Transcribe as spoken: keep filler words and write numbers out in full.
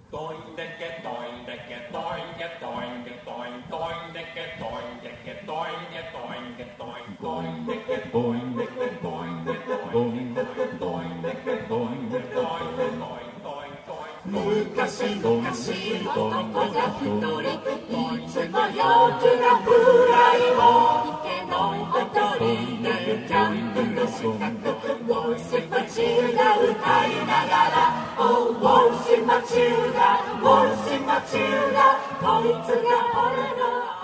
昔昔男が一人いつも陽気なくらいを池のほとりでキャンプのしたくウォルシュマチルダ歌いながらおウォルシュマチルダウォルシュマチルダこいつが俺の